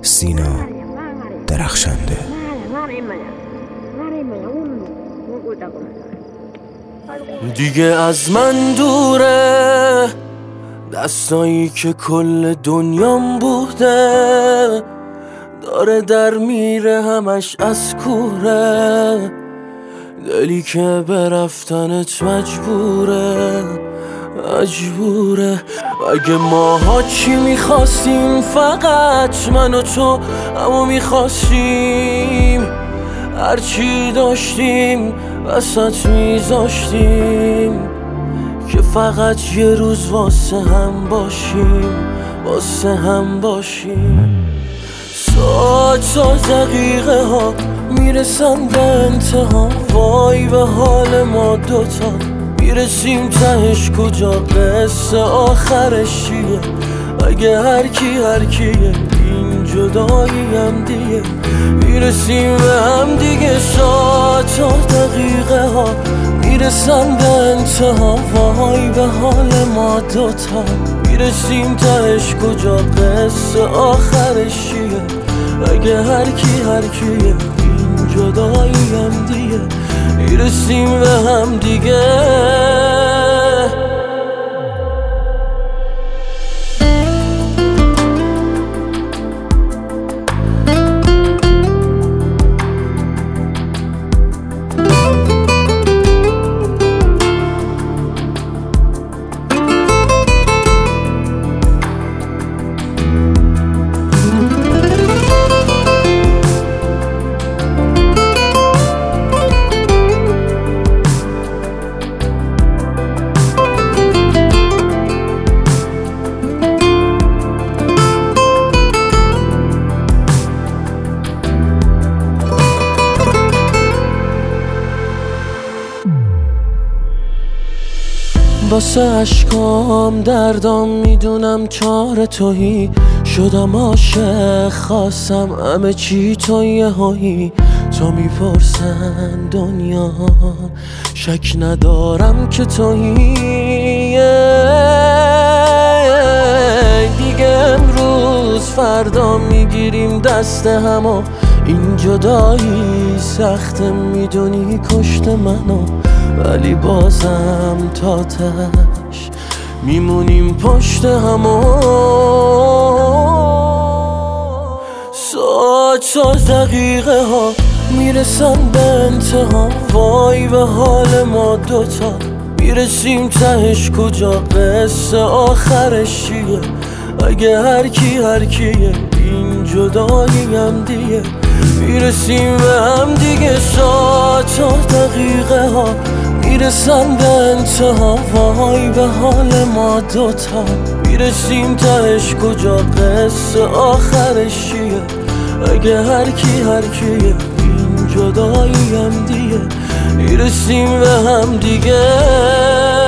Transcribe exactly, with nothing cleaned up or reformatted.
سینا درخشنده. دیگه از من دوره دستایی که کل دنیام بوده، داره در میره همش از کوره، دلی که به رفتنت مجبوره مجبوره. اگه ماها چی میخواستیم فقط من و تو همو میخواستیم، هرچی داشتیم وسط میذاشتیم که فقط یه روز واسه هم باشیم واسه هم باشیم. ساعت و دقیقه ها میرسن به انتها، وای به حال ما دوتا، میرسیم تهش کجا، قصه آخرش چیه؟ اگه هر کی هر کیه این جدایی هم دیگه، میرسیم به هم دیگه. ساعت و دقیقه ها میرسن به انتها، وای به حال ما دوتا، میرسیم تهش کجا، قصه آخرش چیه؟ اگه هر کی هر کیه این جدایی هم دیگه، میرسیم به هم دیگه. واسه عشقام دردام میدونم کار تویی، شدم عاشق خواستم همه چی تو یهویی. تو میپرسن دنیا شک ندارم که تویی، دیگه امروز فردا میگیریم دست همو، این جدایی سخته میدونی کشت منو، ولی بازم تا تش میمونیم پشت همو. ساعت و دقیقه ها میرسن به انتها، وای به حال ما دوتا، میرسیم تهش کجا، قصه آخرش چیه؟ اگه هر کی هر کیه این جدایی هم دیگه، میرسیم به هم دیگه. ساعت و دقیقه ها میرسن به انتها، وای به حال ما دوتا، میرسیم تهش کجا، قصه آخرش چیه؟ اگه هر کی هر کیه این جدایی هم دیگه، میرسیم به هم دیگه.